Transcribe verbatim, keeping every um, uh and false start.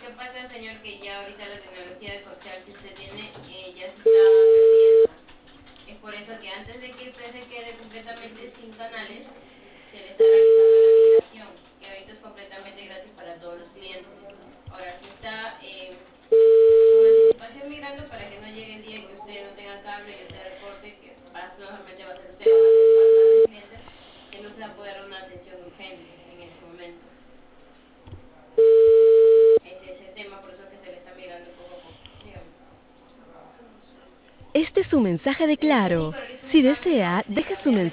que pasa, señor, que ya ahorita la tecnología de coaxial que usted tiene eh, ya se está perdiendo. Es por eso que antes de que usted se quede completamente sin canales, se le está realizando la migración, que ahorita es completamente gratis para todos los clientes. Ahora se está eh, con anticipación migrando para que no llegue el día en que usted no tenga cable y usted reporte, que normalmente va a ser usted, van a ser bastantes clientes, que no se va a poder dar una atención urgente en ese momento. Ese es el tema, por eso que se le está migrando poco a poco. Dígame. Este es su mensaje de El técnico Claro. realiza un Si cambio desea, de deje su cableado